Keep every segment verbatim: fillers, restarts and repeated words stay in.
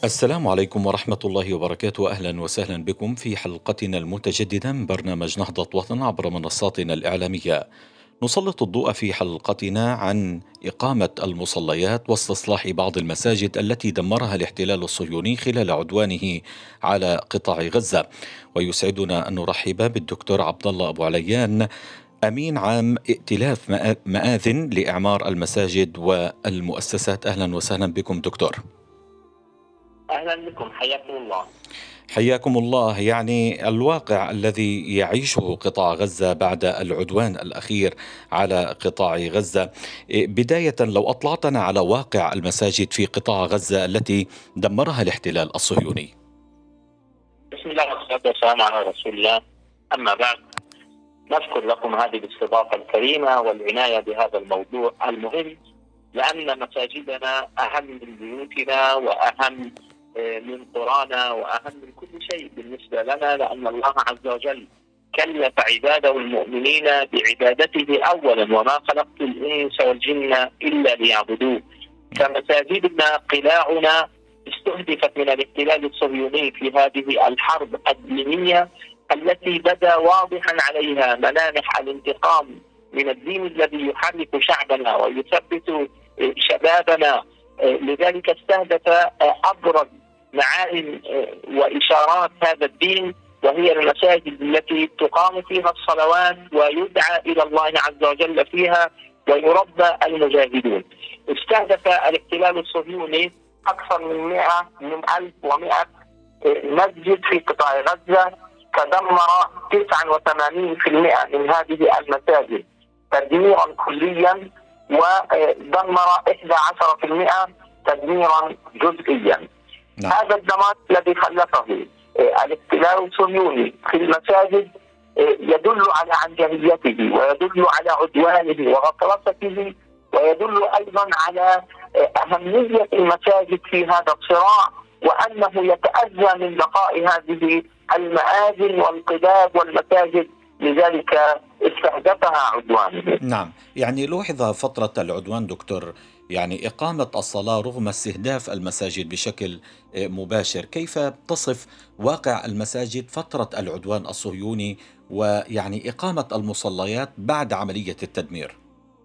السلام عليكم ورحمة الله وبركاته، أهلا وسهلا بكم في حلقتنا المتجددة من برنامج نهضة وطن عبر منصاتنا الإعلامية. نسلط الضوء في حلقتنا عن إقامة المصليات واستصلاح بعض المساجد التي دمرها الاحتلال الصهيوني خلال عدوانه على قطاع غزة. ويسعدنا أن نرحب بالدكتور عبد الله أبو عليان، أمين عام ائتلاف مآ- مآذن لإعمار المساجد والمؤسسات. أهلا وسهلا بكم دكتور. أهلا بكم، حياكم الله. حياكم الله. يعني الواقع الذي يعيشه قطاع غزة بعد العدوان الأخير على قطاع غزة، إيه، بداية لو أطلعتنا على واقع المساجد في قطاع غزة التي دمرها الاحتلال الصهيوني. بسم الله والصلاة والسلام على رسول الله. أما بعد، نشكر لكم هذه الاستضافة الكريمة والعناية بهذا الموضوع المهم، لأن مساجدنا أهم من بيوتنا وأهم من قرانا وأهم من كل شيء بالنسبة لنا، لأن الله عز وجل كلف عباده المؤمنين بعبادته أولا: وما خلقت الإنس والجن إلا ليعبدون. فمساجدنا قلاعنا استهدفت من الاحتلال الصهيوني في هذه الحرب الدينية التي بدا واضحا عليها ملامح الانتقام من الدين الذي يحرك شعبنا ويثبت شبابنا. لذلك استهدف أبرز معالم وإشارات هذا الدين، وهي المساجد التي تقام فيها الصلوات ويدعى إلى الله عز وجل فيها ويربى المجاهدون. استهدف الاحتلال الصهيوني أكثر من مئة من ألف ومئة مسجد في قطاع غزة، تدمر تسعة وثمانين بالمئة من هذه المساجد تدميرا كليا، ودمر إحدى عشرة بالمئة تدميرا جزئيا. نعم. هذا الدمار الذي خلفه الاحتلال الصهيوني في المساجد يدل على عنجهيته ويدل على عدوانه وغطرسته، ويدل أيضا على أهمية المساجد في هذا الصراع، وأنه يتأذى من بقاء هذه المآذن والقباب والمساجد، لذلك استهدفها عدوانه. نعم، يعني لوحظ فترة العدوان دكتور، يعني إقامة الصلاة رغم استهداف المساجد بشكل مباشر. كيف تصف واقع المساجد فترة العدوان الصهيوني ويعني إقامة المصليات بعد عملية التدمير؟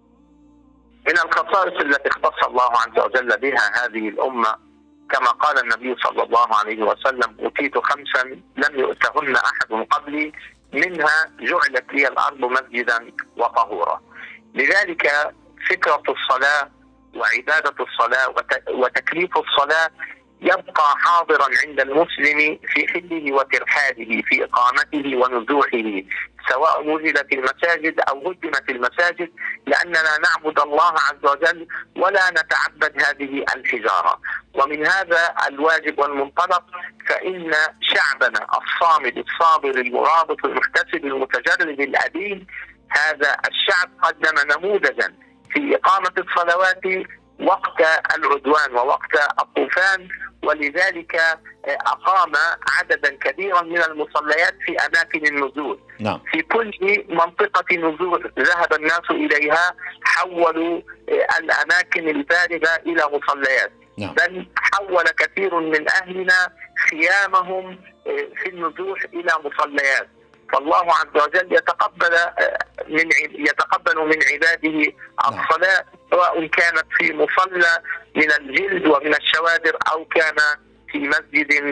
من الخصائص التي اختص الله عز وجل بها هذه الأمة، كما قال النبي صلى الله عليه وسلم: أوتيت خمسا لم يؤتهن أحد قبلي، منها جعلت لي الأرض مسجدا وطهورا. لذلك فكرة الصلاة وعبادة الصلاة وتكليف الصلاة يبقى حاضرا عند المسلم في حله وترحاله، في إقامته ونزوحه، سواء نزلت المساجد أو هدمت المساجد، لأننا نعبد الله عز وجل ولا نتعبد هذه الحجارة. ومن هذا الواجب والمنطلق فإن شعبنا الصامد الصابر المرابط المحتسب المتجرد الأديب، هذا الشعب قدم نموذجا في إقامة الصلوات وقت العدوان ووقت الطوفان، ولذلك أقام عددا كبيرا من المصليات في أماكن النزول. نعم. في كل منطقة نزول ذهب الناس إليها حولوا الأماكن الفارغة إلى مصليات. نعم. بل حول كثير من أهلنا خيامهم في النزوح إلى مصليات. فالله عز وجل يتقبل من يتقبل من عباده الصلاة، سواء كانت في مصلى من الجلد ومن الشوادر أو كان في مسجد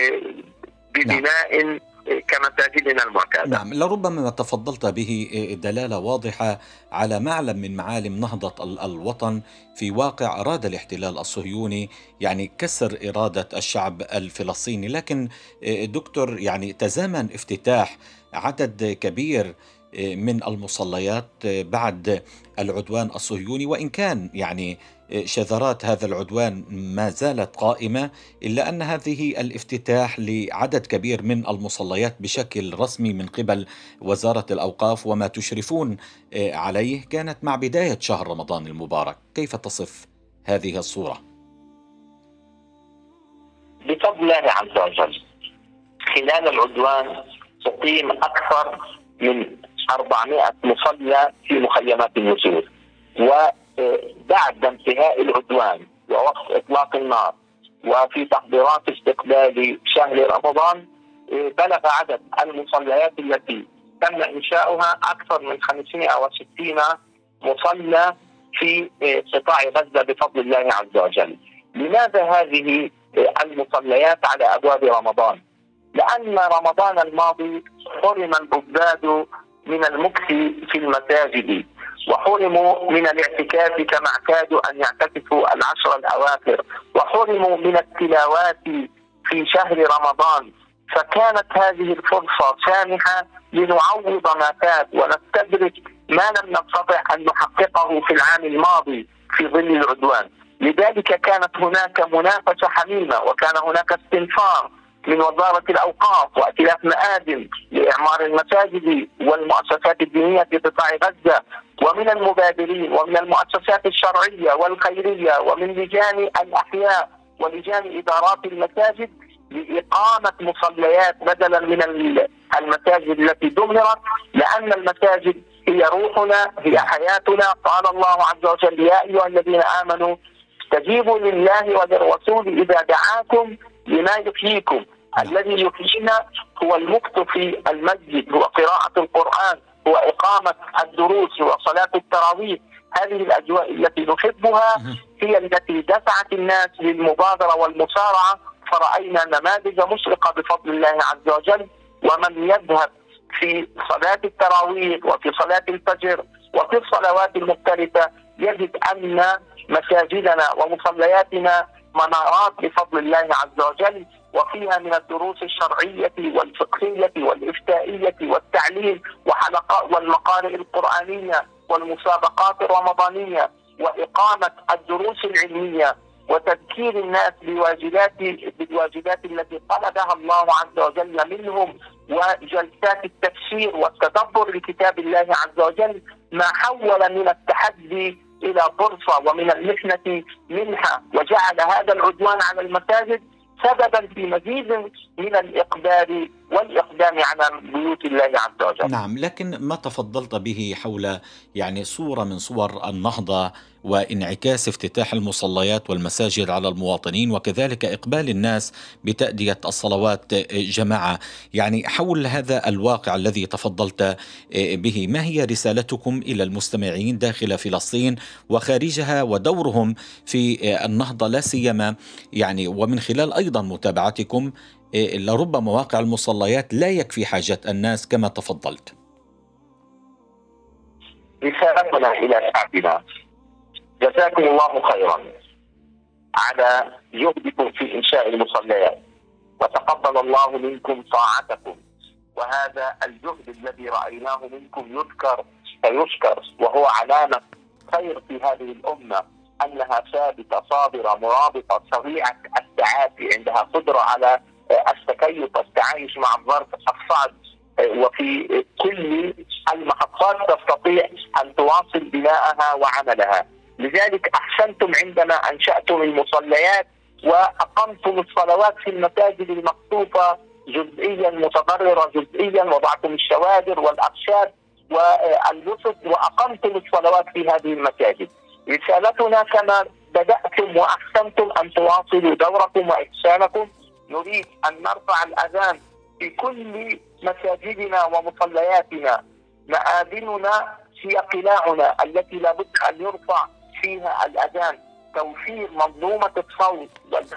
ببناء كمساجدنا المعتادة. نعم، لربما ما تفضلت به دلالة واضحة على معلم من معالم نهضة الوطن في واقع أراد الاحتلال الصهيوني يعني كسر إرادة الشعب الفلسطيني. لكن دكتور، يعني تزامن افتتاح عدد كبير من المصليات بعد العدوان الصهيوني، وإن كان يعني شذرات هذا العدوان ما زالت قائمة، إلا أن هذه الافتتاح لعدد كبير من المصليات بشكل رسمي من قبل وزارة الأوقاف وما تشرفون عليه كانت مع بداية شهر رمضان المبارك. كيف تصف هذه الصورة؟ بفضل الله عز وجل خلال العدوان تقيم أكثر من أربعمائة مصلى في مخيمات النزول، وبعد انتهاء العدوان ووقف إطلاق النار وفي تحضيرات استقبال شهر رمضان بلغ عدد المصليات التي تم إنشاؤها أكثر من خمسمائة وستين مصلى في قطاع غزة بفضل الله عز وجل. لماذا هذه المصليات على أبواب رمضان؟ لأن رمضان الماضي حرم العباد من المكث في المساجد، وحرموا من الاعتكاف كما اعتادوا أن يعتكفوا العشر الأواخر، وحرموا من التلاوات في شهر رمضان. فكانت هذه الفرصة سانحة لنعوض ما فات ونستدرك ما لم نستطع أن نحققه في العام الماضي في ظل العدوان. لذلك كانت هناك منافسة حميمة، وكان هناك استنفار من وزارة الأوقاف وائتلاف مآدن لإعمار المساجد والمؤسسات الدينية في قطاع غزة، ومن المبادرين ومن المؤسسات الشرعية والخيرية ومن لجان الأحياء ولجان إدارات المساجد لإقامة مصليات بدلا من المساجد التي دمرت، لأن المساجد هي روحنا، هي حياتنا. قال الله عز وجل: يا أيها الذين آمنوا استجيبوا لله وللرسول إذا دعاكم لما يحييكم. الذي يحيينا هو المكث في المسجد، هو قراءة القرآن، هو إقامة الدروس، هو صلاة التراويح. هذه الأجواء التي نحبها هي التي دفعت الناس للمبادرة والمسارعة، فرأينا نماذج مشرقة بفضل الله عز وجل. ومن يذهب في صلاة التراويح وفي صلاة الفجر وفي الصلوات المختلفة يجد أن مساجدنا ومصلياتنا منارات بفضل الله عز وجل، وفيها من الدروس الشرعية والفقهية والإفتائية والتعليم وحلقات والمقارئ القرآنية والمسابقات الرمضانية وإقامة الدروس العلمية وتذكير الناس بواجبات بالواجبات التي طلبها الله عز وجل منهم، وجلسات التفسير والتدبر لكتاب الله عز وجل. ما حول من التحدي إلى فرصة ومن المحنة منحة، وجعل هذا العدوان على المساجد سببا في مزيد من الإقبال والإقدام على بيوت الله عز وجل. نعم، لكن ما تفضلت به حول يعني صورة من صور النهضة وانعكاس افتتاح المصليات والمساجد على المواطنين، وكذلك إقبال الناس بتأدية الصلوات جماعة، يعني حول هذا الواقع الذي تفضلت به، ما هي رسالتكم إلى المستمعين داخل فلسطين وخارجها ودورهم في النهضة، لا سيما يعني ومن خلال أيضا متابعتكم لربما واقع المصليات لا يكفي حاجة الناس كما تفضلت؟ رسالتنا إلى شعبنا: جزاكم الله خيرا على جهدكم في إنشاء المصليات، وتقبل الله منكم طاعتكم، وهذا الجهد الذي رأيناه منكم يذكر فيشكر، وهو علامة خير في هذه الأمة، أنها ثابتة صابرة مرابطة سريعة التعافي، عندها قدرة على التكيف والتعايش مع الظرف الصعب، وفي كل المحطات تستطيع أن تواصل بناءها وعملها. لذلك أحسنتم عندما أنشأتم المصليات وأقمتم الصلوات في المساجد المقطوفة جزئيا متضررة جزئيا، وضعتم الشوادر والأخشاب والرصف وأقمتم الصلوات في هذه المساجد. رسالتنا كما بدأتم وأحسنتم أن تواصلوا دوركم وإحسانكم. نريد أن نرفع الأذان في كل مساجدنا ومصلياتنا. مآذننا هي قلاعنا التي لابد أن يرفع فيها الأذان. توفير منظومة الصوت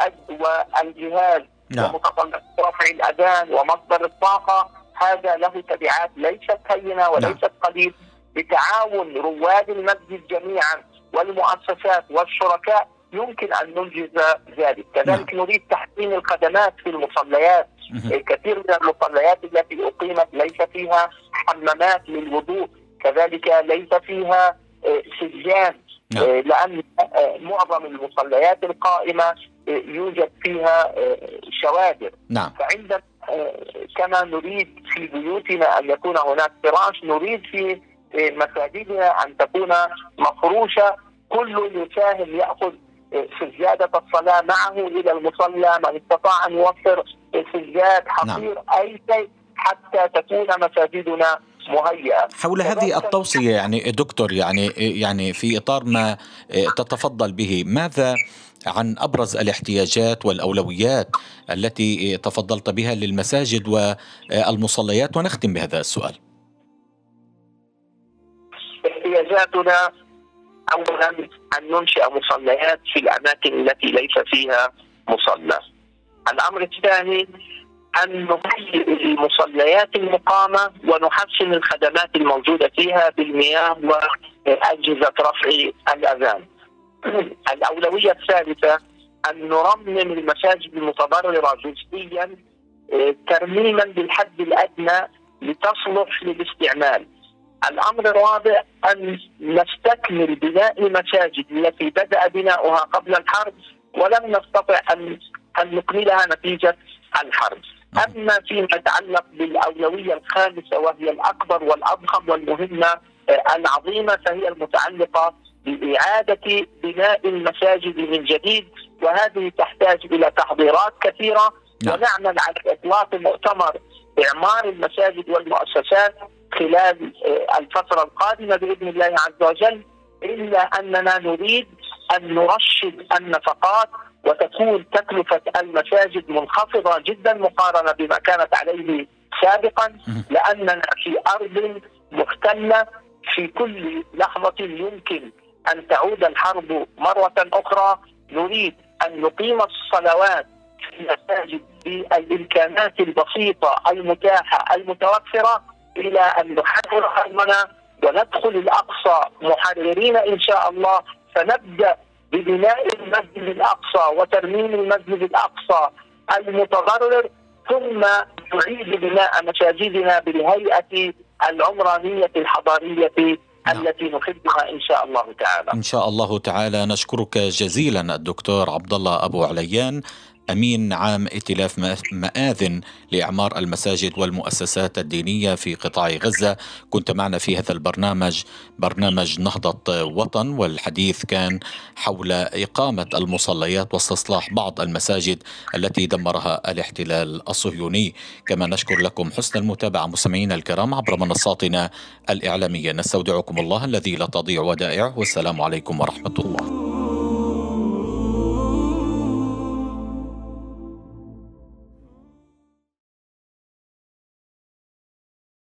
والجهاز نعم. ومتطلبات رفع الأذان ومصدر الطاقة، هذا له تبعات ليست هينة وليست نعم. قليل. بتعاون رواد المسجد جميعا والمؤسسات والشركاء يمكن أن ننجز ذلك. كذلك نعم. نريد تحسين الخدمات في المصليات. كثير من المصليات التي أقيمت ليس فيها حمامات للوضوء، كذلك ليس فيها سجان، نعم. لأن معظم المصليات القائمة يوجد فيها شوادر. نعم. فعندما كما نريد في بيوتنا أن يكون هناك فراش، نريد في مساجدنا أن تكون مفروشة. كل يساهم يأخذ سجادة الصلاة معه إلى المصلى، من استطاع أن يوفر سجاد حصير نعم. أي شيء حتى تكون مساجدنا مهيئة. حول هذه التوصية يعني دكتور، يعني يعني في إطار ما تتفضل به، ماذا عن أبرز الاحتياجات والأولويات التي تفضلت بها للمساجد والمصليات، ونختم بهذا السؤال. احتياجاتنا أولا أن ننشئ مصليات في الأماكن التي ليس فيها مصلى. الأمر الثاني أن نهيئ المصليات المقامة ونحسن الخدمات الموجودة فيها بالمياه وأجهزة رفع الأذان. الأولوية الثالثة أن نرمم المساجد المتضررة جزئيا ترميما بالحد الأدنى لتصلح للاستعمال. الأمر الرابع أن نستكمل بناء المساجد التي بدأ بناؤها قبل الحرب ولم نستطع أن أن نكملها نتيجة الحرب. أما فيما يتعلق بالأولوية الخامسة وهي الأكبر والأضخم والمهمة العظيمة فهي المتعلقة بإعادة بناء المساجد من جديد، وهذه تحتاج إلى تحضيرات كثيرة، ونعمل على إطلاق مؤتمر إعمار المساجد والمؤسسات خلال الفترة القادمة بإذن الله عز وجل، إلا أننا نريد أن نرشد النفقات وتكون تكلفة المساجد منخفضة جدا مقارنة بما كانت عليه سابقا، لأننا في أرض محتلة في كل لحظة يمكن أن تعود الحرب مرة أخرى. نريد أن نقيم الصلوات في المساجد بالإمكانات البسيطة المتاحة المتوفرة إلى أن نحرر حرمنا وندخل الأقصى محررين إن شاء الله، فنبدأ ببناء المسجد الأقصى وترميم المسجد الأقصى المتضرر، ثم نعيد بناء مساجدنا بالهيئة العمرانية الحضارية التي نحبها إن شاء الله تعالى. إن شاء الله تعالى. نشكرك جزيلا الدكتور عبد الله أبو عليان، أمين عام ائتلاف مآذن لإعمار المساجد والمؤسسات الدينية في قطاع غزة. كنت معنا في هذا البرنامج، برنامج نهضة وطن، والحديث كان حول إقامة المصليات واستصلاح بعض المساجد التي دمرها الاحتلال الصهيوني. كما نشكر لكم حسن المتابعة مستمعينا الكرام عبر منصاتنا الإعلامية. نستودعكم الله الذي لا تضيع ودائعه، والسلام عليكم ورحمة الله.